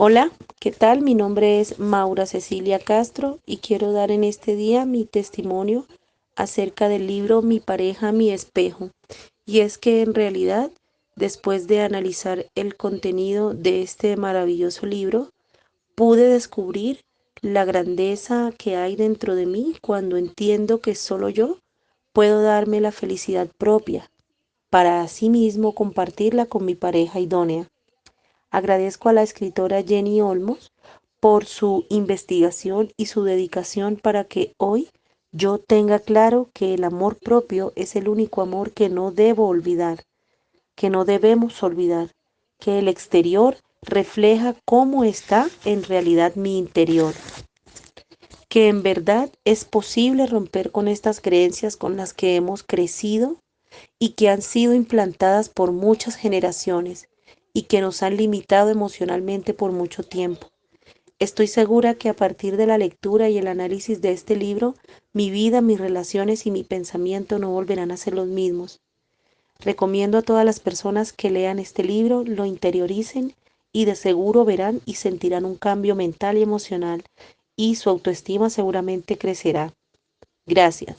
Hola, ¿qué tal? Mi nombre es Maura Cecilia Castro y quiero dar en este día mi testimonio acerca del libro Mi pareja, mi espejo. Y es que en realidad, después de analizar el contenido de este maravilloso libro, pude descubrir la grandeza que hay dentro de mí cuando entiendo que solo yo puedo darme la felicidad propia para asimismo compartirla con mi pareja idónea. Agradezco a la escritora Jenny Olmos por su investigación y su dedicación para que hoy yo tenga claro que el amor propio es el único amor que no debo olvidar, que no debemos olvidar, que el exterior refleja cómo está en realidad mi interior, que en verdad es posible romper con estas creencias con las que hemos crecido y que han sido implantadas por muchas generaciones y que nos han limitado emocionalmente por mucho tiempo. Estoy segura que a partir de la lectura y el análisis de este libro, mi vida, mis relaciones y mi pensamiento no volverán a ser los mismos. Recomiendo a todas las personas que lean este libro, lo interioricen y de seguro verán y sentirán un cambio mental y emocional y su autoestima seguramente crecerá. Gracias.